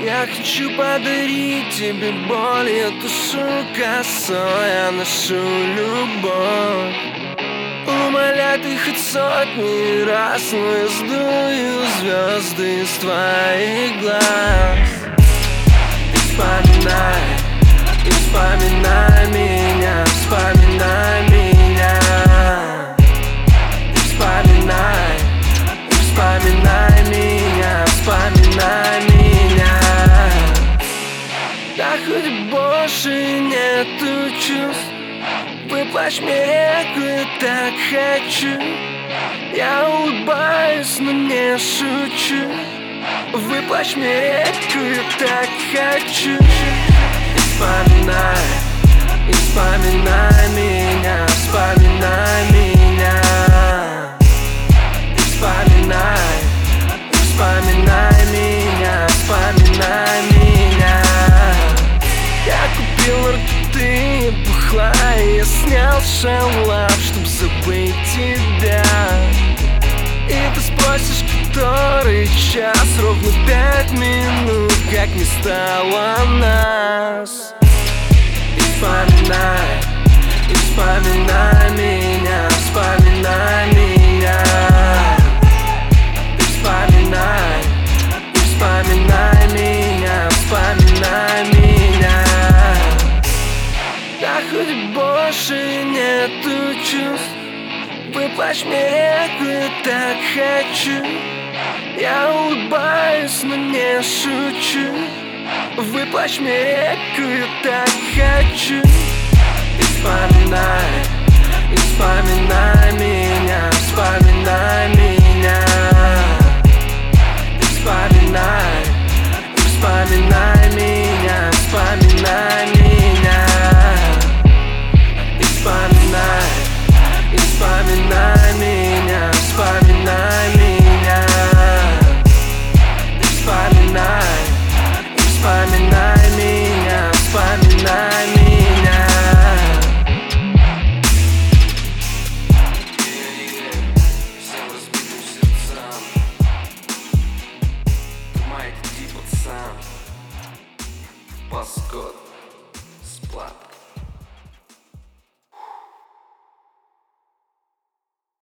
Я хочу подарить тебе боль, я тушу косой, я ношу любовь. Умоляй ты хоть сотни раз, но я сдую звезды из твоих глаз. И вспоминай меня, вспоминай меня. И вспоминай меня, вспоминай меня. Да хоть больше нету чувств, выплачь мне реку, я так хочу. Я улыбаюсь, но не шучу. Выплачь мне реку, я так хочу. И вспоминай меня, вспоминай меня. И вспоминай меня, вспоминай меня. Я купил наркоты, бухла, и я снял шалаш, чтоб забыть тебя. И ты спросишь, который час, ровно 5 минут, как не стало нас. И вспоминай меня, вспоминай меня. И вспоминай меня, вспоминай меня. Да хоть больше нету чувств, выплачь мне реку, я так хочу. Я улыбаюсь, но не шучу. Выплачь мне реку, я так хочу. И вспоминай меня, вспоминай меня. И вспоминай меня, вспоминай меня. И вспоминай меня, вспоминай меня. И вспоминай меня, вспоминай меня. Всем разбитым сердцам Майк Ди, пацан, Паскот, Сплат.